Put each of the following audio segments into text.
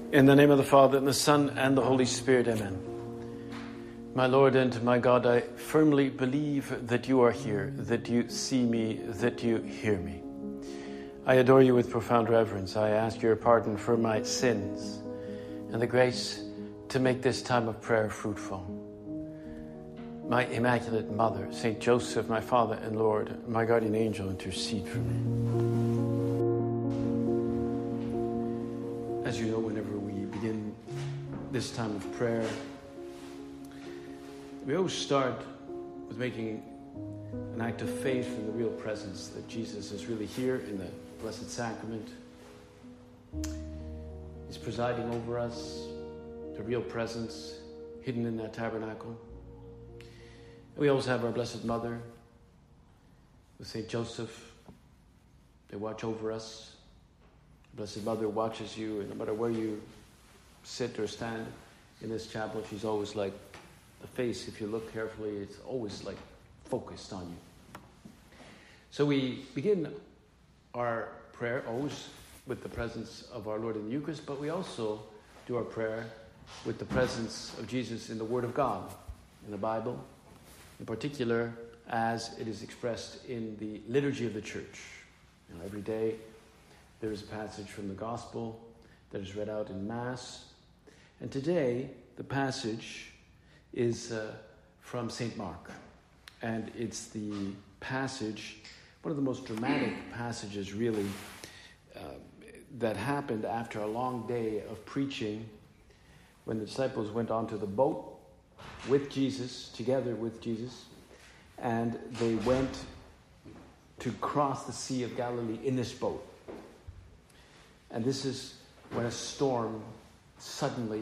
In the name of the Father, and the Son, and the Holy Spirit, amen. My Lord and my God, I firmly believe that you are here, that you see me, that you hear me. I adore you with profound reverence. I ask your pardon for my sins and the grace to make this time of prayer fruitful. My Immaculate Mother, Saint Joseph, my Father and Lord, my guardian angel, intercede for me. As you know, whenever we begin this time of prayer, we always start with making an act of faith in the real presence that Jesus is really here in the Blessed Sacrament. He's presiding over us, the real presence hidden in that tabernacle. And we also have our Blessed Mother with Saint Joseph. They watch over us. Blessed Mother watches you, and no matter where you sit or stand in this chapel, she's always like the face. If you look carefully, it's always like focused on you. So we begin our prayer always with the presence of our Lord in the Eucharist, but we also do our prayer with the presence of Jesus in the Word of God, in the Bible, in particular as it is expressed in the liturgy of the Church. Every day there is a passage from the Gospel that is read out in Mass. And today, the passage is from St. Mark. And it's the passage, one of the most dramatic passages, really, that happened after a long day of preaching when the disciples went onto the boat with Jesus, together with Jesus, and they went to cross the Sea of Galilee in this boat. And this is when a storm suddenly,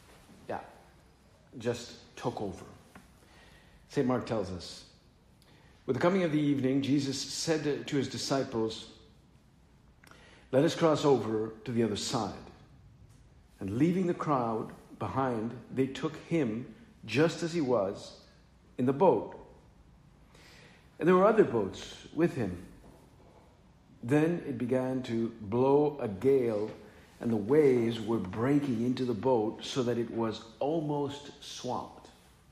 just took over. St. Mark tells us, with the coming of the evening, Jesus said to his disciples, "Let us cross over to the other side." And leaving the crowd behind, they took him just as he was in the boat. And there were other boats with him. Then it began to blow a gale, and the waves were breaking into the boat so that it was almost swamped.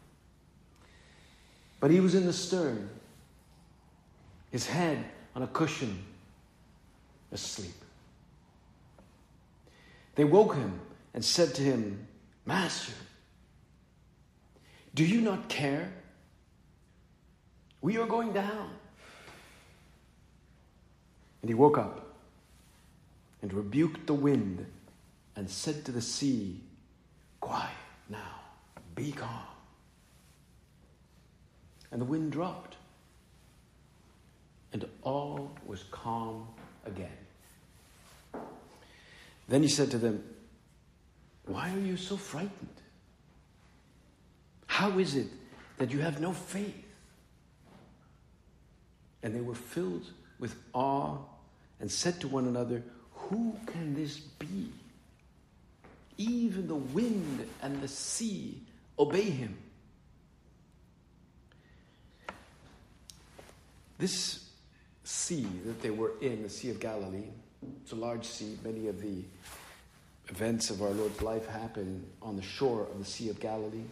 But he was in the stern, his head on a cushion, asleep. They woke him and said to him, "Master, do you not care? We are going down." And he woke up and rebuked the wind and said to the sea, "Quiet now, be calm." And the wind dropped, and all was calm again. Then he said to them, "Why are you so frightened? How is it that you have no faith?" And they were filled with awe and said to one another, "Who can this be? Even the wind and the sea obey him." This sea that they were in, the Sea of Galilee, it's a large sea. Many of the events of our Lord's life happen on the shore of the Sea of Galilee.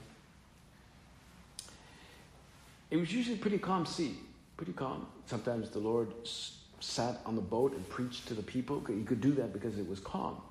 It was usually a pretty calm sea, pretty calm. Sometimes the Lord sat on the boat and preached to the people. He could do that because it was calm.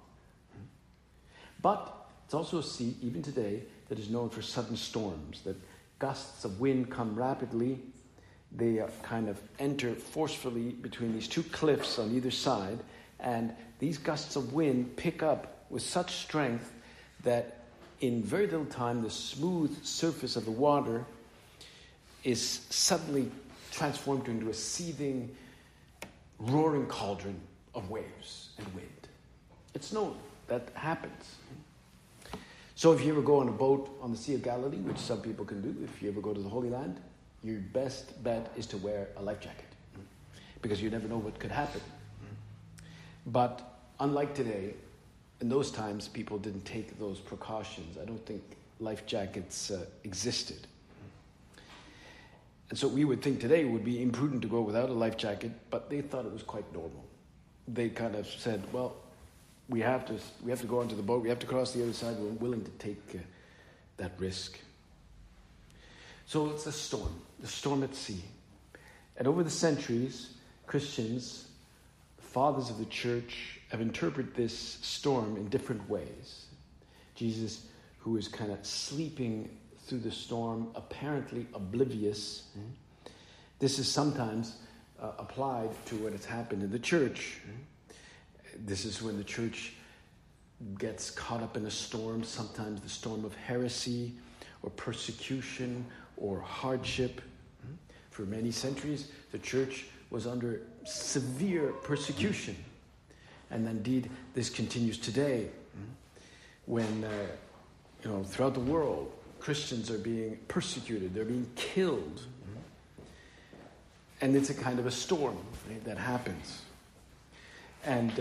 But it's also a sea, even today, that is known for sudden storms, that gusts of wind come rapidly. They kind of enter forcefully between these two cliffs on either side, and these gusts of wind pick up with such strength that in very little time the smooth surface of the water is suddenly transformed into a seething, roaring cauldron of waves and wind. It's known that happens. So if you ever go on a boat on the Sea of Galilee, which some people can do, if you ever go to the Holy Land, your best bet is to wear a life jacket, because you never know what could happen. But unlike today, in those times, people didn't take those precautions. I don't think life jackets existed. And so we would think today it would be imprudent to go without a life jacket, but they thought it was quite normal. They kind of said, well, we have to go onto the boat. We have to cross the other side. We're willing to take that risk. So it's a storm, the storm at sea. And over the centuries, Christians, the fathers of the church, have interpreted this storm in different ways. Jesus, who is kind of sleeping through the storm, apparently oblivious. This is sometimes applied to what has happened in the church. This is when the church gets caught up in a storm, sometimes the storm of heresy or persecution or hardship. For many centuries, the church was under severe persecution. And indeed, this continues today when, throughout the world, Christians are being persecuted, they're being killed. And it's a kind of a storm, right, that happens. And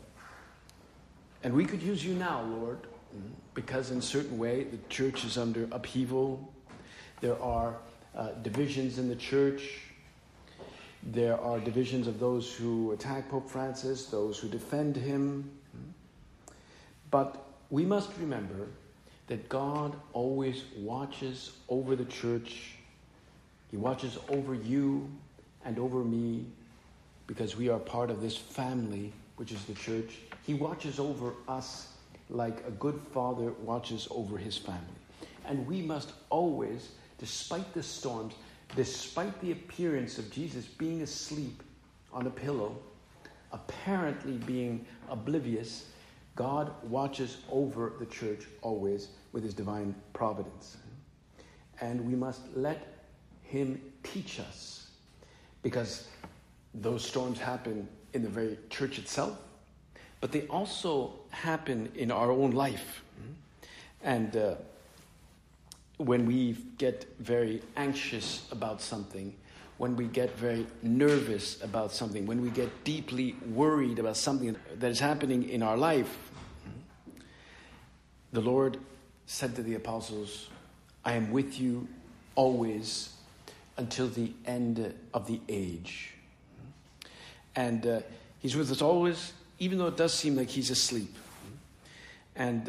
we could use you now, Lord, because in a certain way the church is under upheaval. There are divisions in the church. There are divisions of those who attack Pope Francis, those who defend him. But we must remember that God always watches over the church. He watches over you and over me because we are part of this family, which is the church. He watches over us like a good father watches over his family. And we must always, despite the storms, despite the appearance of Jesus being asleep on a pillow, apparently being oblivious, God watches over the church always with his divine providence. And we must let him teach us, because those storms happen in the very church itself, but they also happen in our own life. And when we get very anxious about something, when we get very nervous about something, when we get deeply worried about something that is happening in our life, the Lord said to the apostles, I am with you always until the end of the age. And he's with us always, even though it does seem like he's asleep. And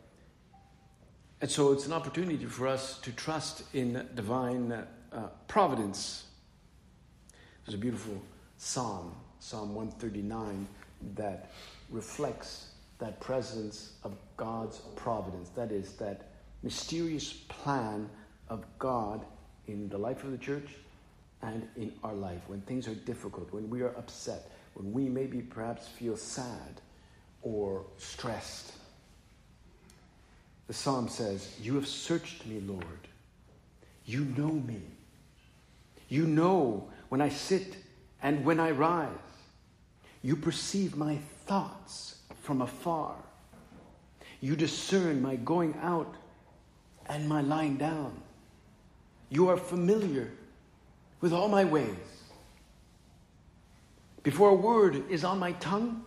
so it's an opportunity for us to trust in divine providence. There's a beautiful psalm, Psalm 139, that reflects that presence of God's providence. That is, that mysterious plan of God in the life of the church and in our life. When things are difficult, when we are upset, when we maybe perhaps feel sad or stressed. The psalm says, you have searched me, Lord. You know me. You know when I sit and when I rise. You perceive my thoughts from afar. You discern my going out and my lying down. You are familiar with all my ways. Before a word is on my tongue,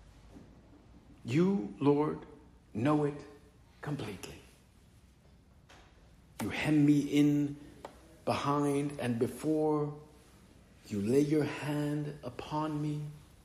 you, Lord, know it completely. You hem me in behind and before. You lay your hand upon me.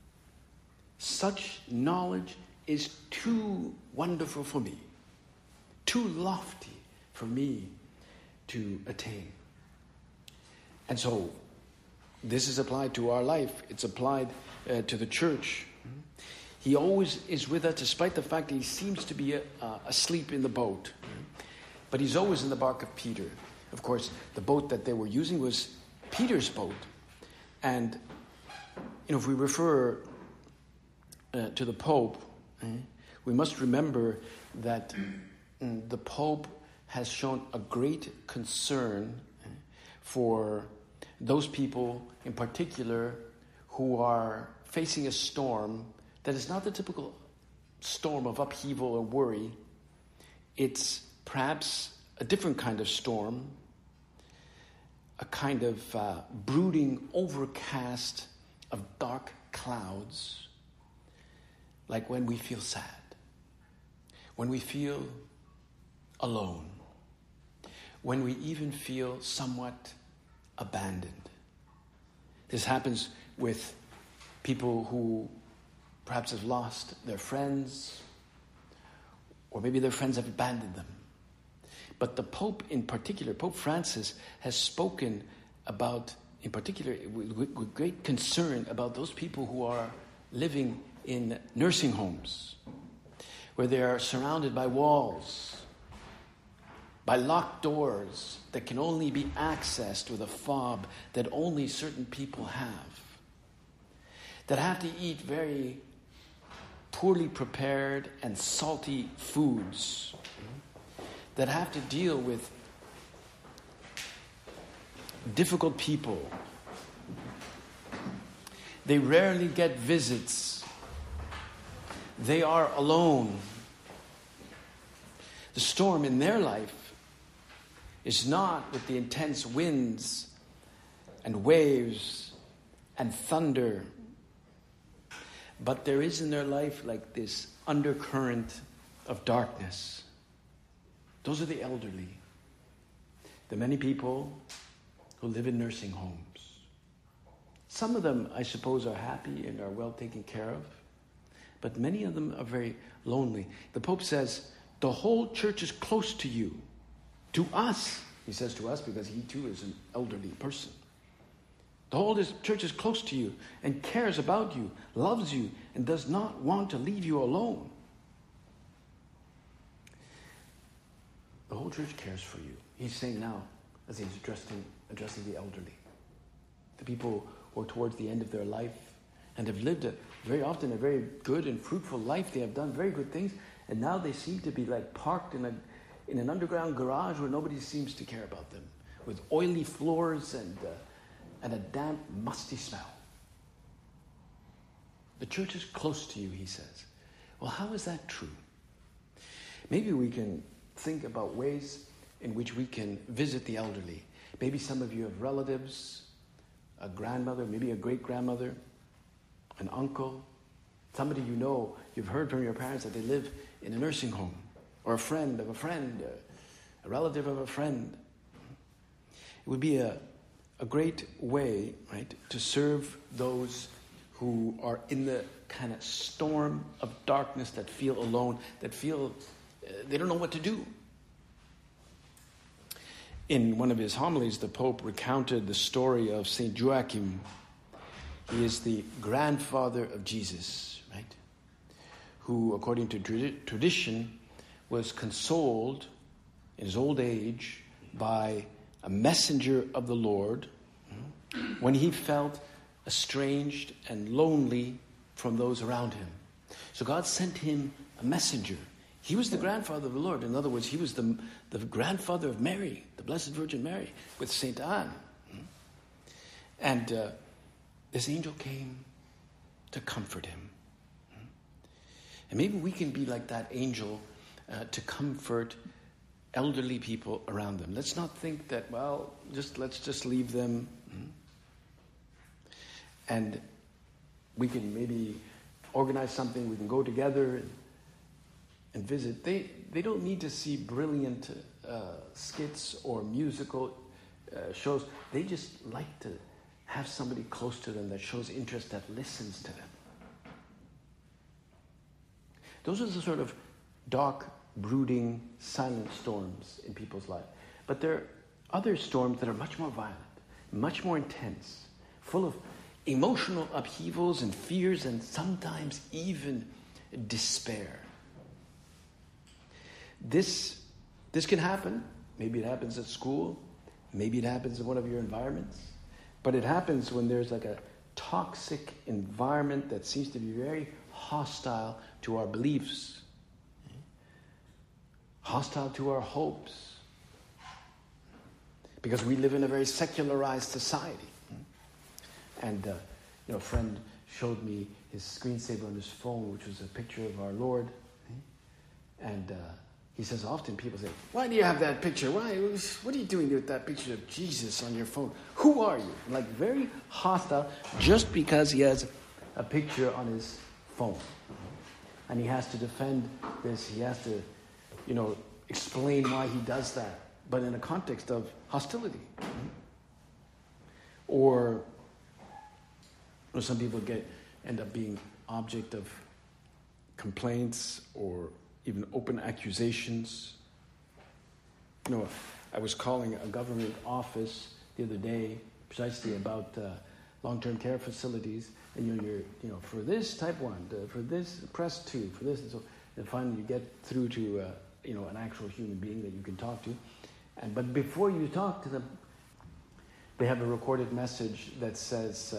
Such knowledge is too wonderful for me, too lofty for me to attain. And so this is applied to our life. It's applied to the church. He always is with us, despite the fact that he seems to be asleep in the boat. But he's always in the bark of Peter. Of course, the boat that they were using was Peter's boat. And, if we refer to the Pope, we must remember that the Pope has shown a great concern for those people in particular who are facing a storm that is not the typical storm of upheaval or worry. It's perhaps a different kind of storm, a kind of brooding overcast of dark clouds, like when we feel sad, when we feel alone, when we even feel somewhat abandoned. This happens with people who perhaps have lost their friends, or maybe their friends have abandoned them. But the Pope in particular, Pope Francis, has spoken about, in particular, with great concern about those people who are living in nursing homes, where they are surrounded by walls, by locked doors that can only be accessed with a fob that only certain people have, that have to eat very poorly prepared and salty foods, that have to deal with difficult people. They rarely get visits. They are alone. The storm in their life is not with the intense winds and waves and thunder, but there is in their life like this undercurrent of darkness. Those are the elderly, the many people who live in nursing homes. Some of them, I suppose, are happy and are well taken care of, but many of them are very lonely. The Pope says, the whole church is close to you. To us, he says to us because he too is an elderly person. The whole church is close to you and cares about you, loves you, and does not want to leave you alone. The whole church cares for you. He's saying now, as he's addressing the elderly, the people who are towards the end of their life and have lived very often a very good and fruitful life. They have done very good things, and now they seem to be like parked in an underground garage where nobody seems to care about them, with oily floors and a damp, musty smell. The church is close to you, he says. Well, how is that true? Maybe we can think about ways in which we can visit the elderly. Maybe some of you have relatives, a grandmother, maybe a great-grandmother, an uncle, somebody you know, you've heard from your parents that they live in a nursing home, or a friend of a friend, a relative of a friend. It would be a great way, right, to serve those who are in the kind of storm of darkness, that feel alone, that feel they don't know what to do. In one of his homilies, the Pope recounted the story of St. Joachim. He is the grandfather of Jesus, right? Who, according to tradition, was consoled in his old age by a messenger of the Lord when he felt estranged and lonely from those around him. So God sent him a messenger. He was the grandfather of the Lord. In other words, he was the grandfather of Mary, the Blessed Virgin Mary, with St. Anne. And this angel came to comfort him. And maybe we can be like that angel to comfort elderly people around them. Let's not think that, well, let's just leave them. And we can maybe organize something. We can go together and visit. They don't need to see brilliant skits or musical shows. They just like to have somebody close to them that shows interest, that listens to them. Those are the sort of dark, brooding, silent storms in people's life. But there are other storms that are much more violent, much more intense, full of emotional upheavals and fears and sometimes even despair. This can happen. Maybe it happens at school. Maybe it happens in one of your environments. But it happens when there's like a toxic environment that seems to be very hostile to our beliefs, hostile to our hopes, because we live in a very secularized society. And a friend showed me his screensaver on his phone, which was a picture of our Lord. And he says, often people say, why do you have that picture? What are you doing with that picture of Jesus on your phone? Who are you? Like very hostile just because he has a picture on his phone. And he has to defend this. He has to, explain why he does that, but in a context of hostility. Or some people end up being object of complaints or even open accusations. I was calling a government office the other day precisely about long-term care facilities, and you're for this type 1, for this press 2, for this, and so, and finally you get through to an actual human being that you can talk to, but before you talk to them, they have a recorded message that says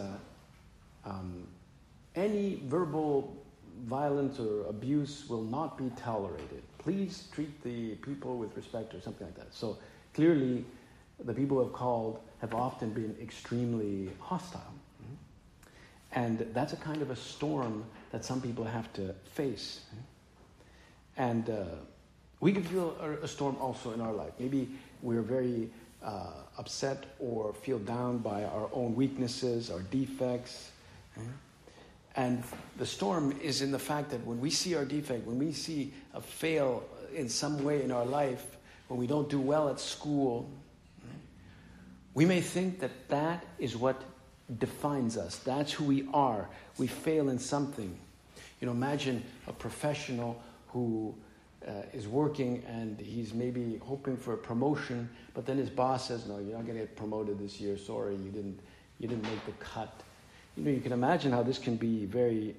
any verbal violence or abuse will not be tolerated. Please treat the people with respect, or something like that. So clearly, the people who have called have often been extremely hostile. And that's a kind of a storm that some people have to face. And we can feel a storm also in our life. Maybe we're very upset or feel down by our own weaknesses, our defects. And the storm is in the fact that when we see our defect, when we see a fail in some way in our life, when we don't do well at school, we may think that that is what defines us. That's who we are. We fail in something. Imagine a professional who is working and he's maybe hoping for a promotion, but then his boss says, "No, you're not going to get promoted this year. Sorry, you didn't make the cut." You can imagine how this can be very,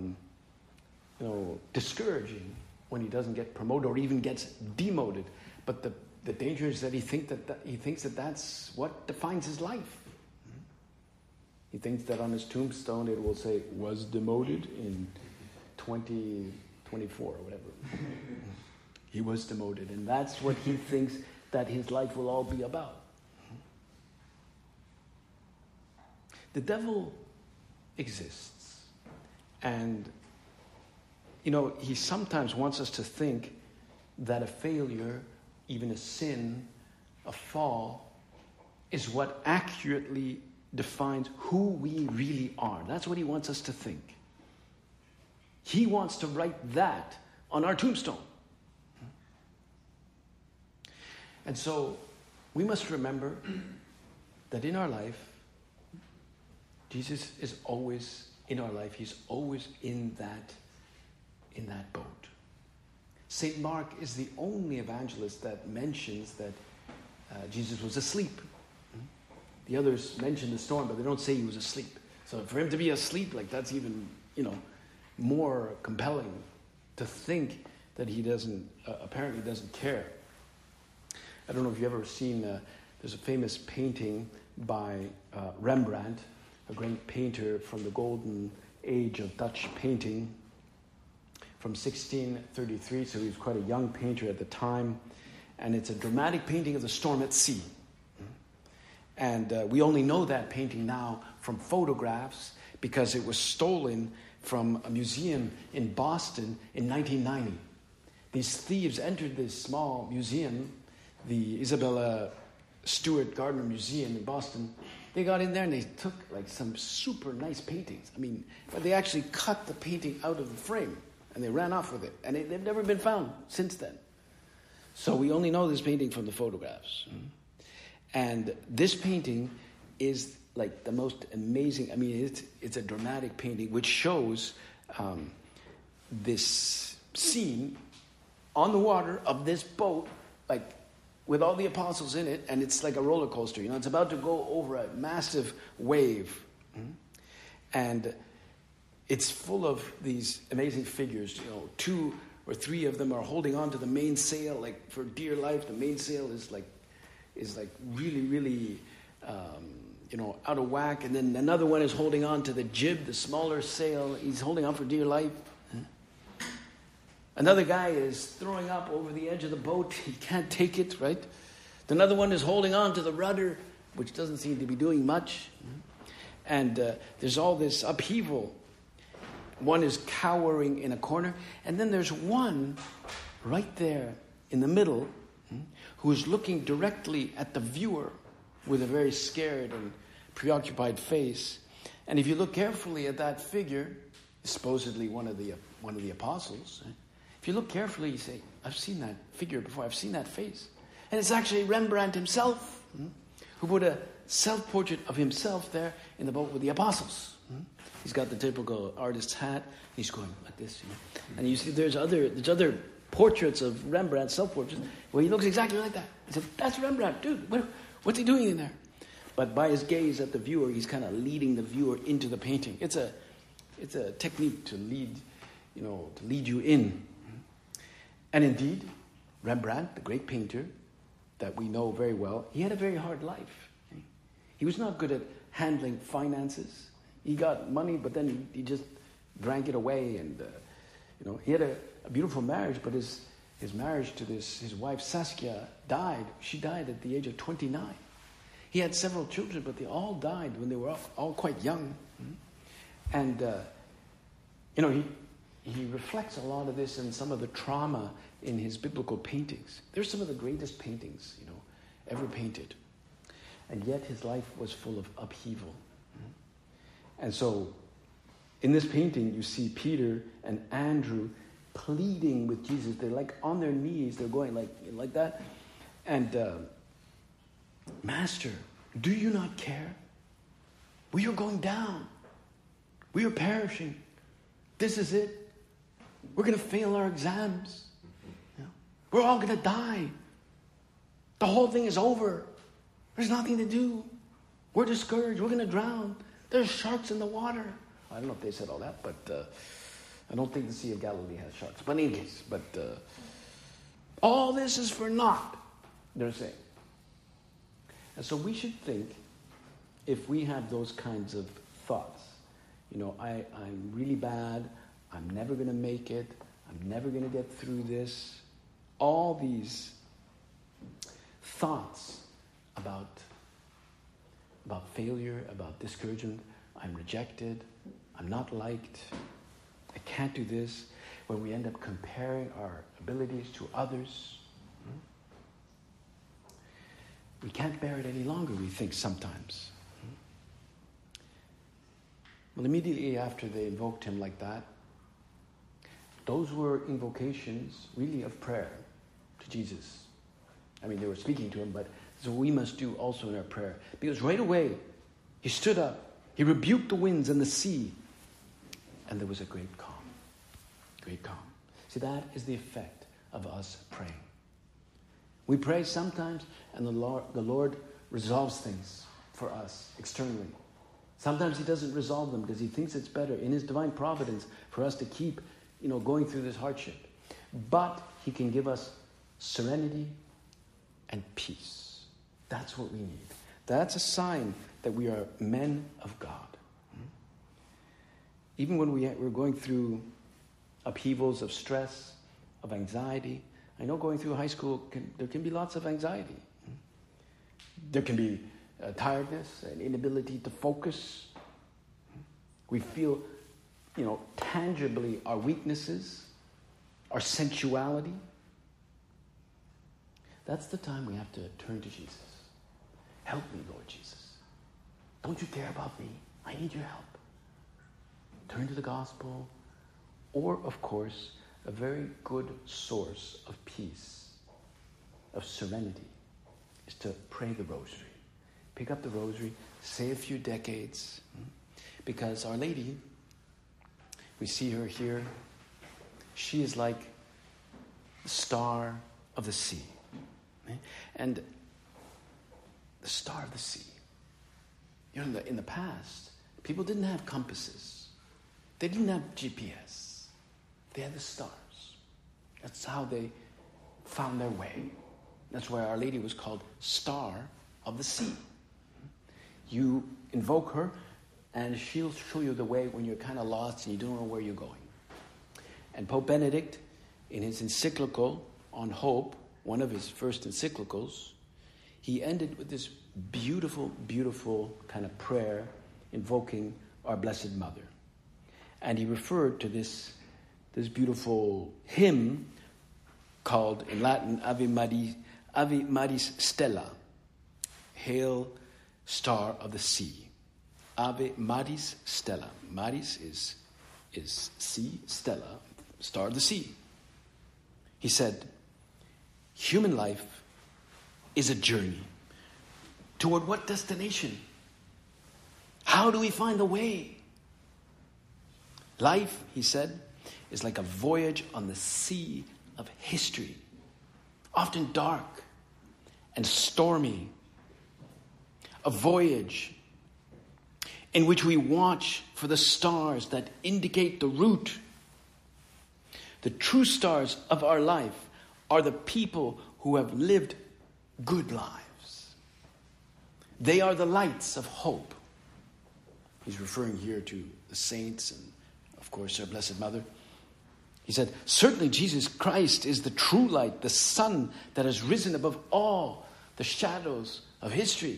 discouraging when he doesn't get promoted or even gets demoted. But the danger is that he thinks that that's what defines his life. He thinks that on his tombstone it will say, "was demoted in 2024 or whatever." He was demoted, and that's what he thinks that his life will all be about. The devil exists, and he sometimes wants us to think that a failure, even a sin, a fall, is what accurately defines who we really are. That's what he wants us to think. He wants to write that on our tombstone. And so we must remember that in our life, Jesus is always in our life. He's always in that boat. St. Mark is the only evangelist that mentions that Jesus was asleep. The others mention the storm, but they don't say he was asleep. So for him to be asleep, that's even, more compelling to think that he apparently doesn't care. I don't know if you've ever seen, there's a famous painting by Rembrandt, a great painter from the golden age of Dutch painting from 1633, so he was quite a young painter at the time, and it's a dramatic painting of the storm at sea. And we only know that painting now from photographs because it was stolen from a museum in Boston in 1990. These thieves entered this small museum, the Isabella Stewart Gardner Museum in Boston. They got in there and they took some super nice paintings. But they actually cut the painting out of the frame and they ran off with it. And they've never been found since then. So we only know this painting from the photographs. And this painting is the most amazing. It's a dramatic painting which shows this scene on the water of this boat, with all the apostles in it, and it's like a roller coaster. It's about to go over a massive wave. And it's full of these amazing figures. 2 or 3 of them are holding on to the mainsail, for dear life. The mainsail is really, really, out of whack. And then another one is holding on to the jib, the smaller sail. He's holding on for dear life. Another guy is throwing up over the edge of the boat. He can't take it, right? Another one is holding on to the rudder, which doesn't seem to be doing much. And there's all this upheaval. One is cowering in a corner. And then there's one right there in the middle who is looking directly at the viewer with a very scared and preoccupied face. And if you look carefully at that figure, supposedly one of the apostles, if you look carefully, you say, "I've seen that figure before. I've seen that face." And it's actually Rembrandt himself who put a self-portrait of himself there in the boat with the apostles. He's got the typical artist's hat. He's going like this. And you see there's other portraits of Rembrandt, self-portraits, where he looks exactly like that. He said, that's Rembrandt, dude. What's he doing in there? But by his gaze at the viewer, he's kind of leading the viewer into the painting. It's a technique to lead you in. And indeed, Rembrandt, the great painter that we know very well, he had a very hard life. He was not good at handling finances. He got money, but then he just drank it away. And he had a beautiful marriage, but his marriage to his wife Saskia died. She died at the age of 29. He had several children, but they all died when they were all quite young. And he reflects a lot of this in some of the trauma in his biblical paintings. They're some of the greatest paintings, ever painted. And yet his life was full of upheaval. And so, in this painting, you see Peter and Andrew pleading with Jesus. They're like on their knees. They're going like that. And, Master, do you not care? We are going down. We are perishing. This is it. We're going to fail our exams. We're all going to die. The whole thing is over. There's nothing to do. We're discouraged. We're going to drown. There's sharks in the water. I don't know if they said all that, but I don't think the Sea of Galilee has sharks. But in any case, all this is for naught, they're saying. And so we should think, if we have those kinds of thoughts, I'm really bad, I'm never going to make it, I'm never going to get through this, all these thoughts about failure, about discouragement, I'm rejected, I'm not liked, I can't do this, when we end up comparing our abilities to others, we can't bear it any longer, we think sometimes. Well, immediately after they invoked him like that, those were invocations really of prayer to Jesus. I mean, they were speaking to him, but so we must do also in our prayer. Because right away, he stood up, he rebuked the winds and the sea, and there was a great calm. Great calm. See, that is the effect of us praying. We pray sometimes, and the Lord resolves things for us externally. Sometimes he doesn't resolve them because he thinks it's better in his divine providence for us to keep, going through this hardship. But he can give us serenity and peace. That's what we need. That's a sign that we are men of God. Even when we're going through upheavals of stress, of anxiety. I know going through high school, there can be lots of anxiety. There can be tiredness, an inability to focus. We feel, tangibly our weaknesses, our sensuality. That's the time we have to turn to Jesus. Help me, Lord Jesus. Don't you care about me? I need your help. Turn to the gospel. Or, of course, a very good source of peace, of serenity, is to pray the rosary. Pick up the rosary, say a few decades, because Our Lady, we see her here, she is like the star of the sea. And the star of the sea. In the past, people didn't have compasses. They didn't have GPS. They had the stars. That's how they found their way. That's why Our Lady was called Star of the Sea. You invoke her, and she'll show you the way when you're kind of lost and you don't know where you're going. And Pope Benedict, in his encyclical on hope, one of his first encyclicals, he ended with this beautiful, beautiful kind of prayer invoking our Blessed Mother. And he referred to this beautiful hymn called, in Latin, Ave Maris Stella, Hail, Star of the Sea. Ave Maris Stella. Maris is sea, Stella, star of the sea. He said, human life is a journey. Toward what destination? How do we find the way? Life, he said, is like a voyage on the sea of history, often dark and stormy. A voyage in which we watch for the stars that indicate the route. The true stars of our life are the people who have lived good lives. They are the lights of hope. He's referring here to the saints and, of course, our Blessed Mother. He said, certainly Jesus Christ is the true light, the sun that has risen above all the shadows of history.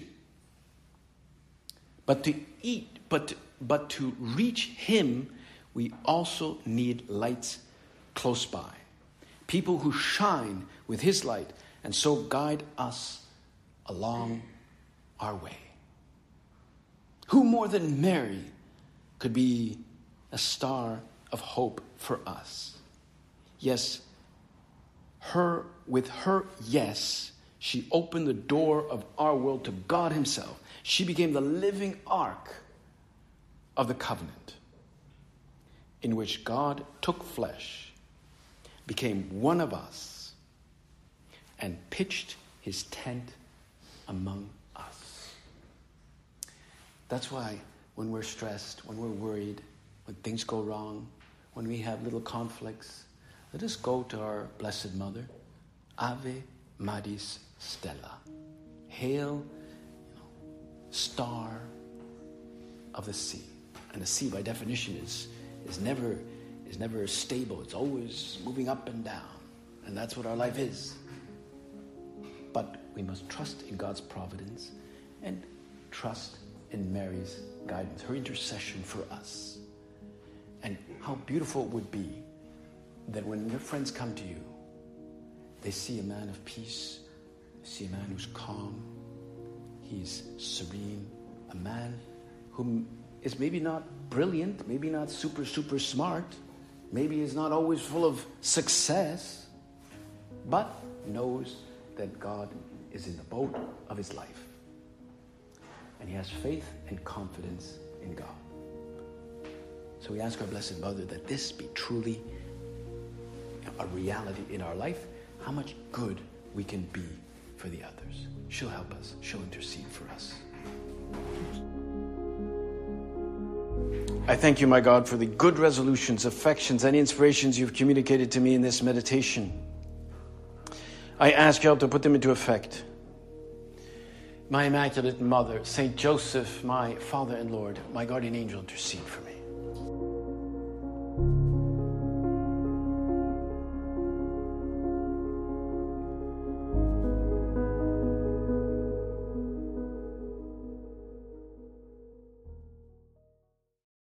But to reach him, we also need lights close by. People who shine with his light and so guide us along our way. Who more than Mary could be a star of hope for us? Yes, with her yes, she opened the door of our world to God himself. She became the living ark of the covenant in which God took flesh, became one of us, and pitched his tent among us. That's why when we're stressed, when we're worried, when things go wrong, when we have little conflicts, let us go to our Blessed Mother. Ave Maris Stella. Hail, star of the sea. And the sea, by definition, is never stable. It's always moving up and down. And that's what our life is. But we must trust in God's providence and trust in Mary's guidance, her intercession for us. And how beautiful it would be that when your friends come to you, they see a man of peace, see a man who's calm, he's serene, a man who is maybe not brilliant, maybe not super smart, maybe is not always full of success, but knows that God is in the boat of his life. And he has faith and confidence in God. So we ask our Blessed Mother that this be truly a reality in our life, how much good we can be for the others. She'll help us. She'll intercede for us. I thank you, my God, for the good resolutions, affections, and inspirations you've communicated to me in this meditation. I ask you to put them into effect. My Immaculate Mother, Saint Joseph, my Father and Lord, my guardian angel, intercede for me.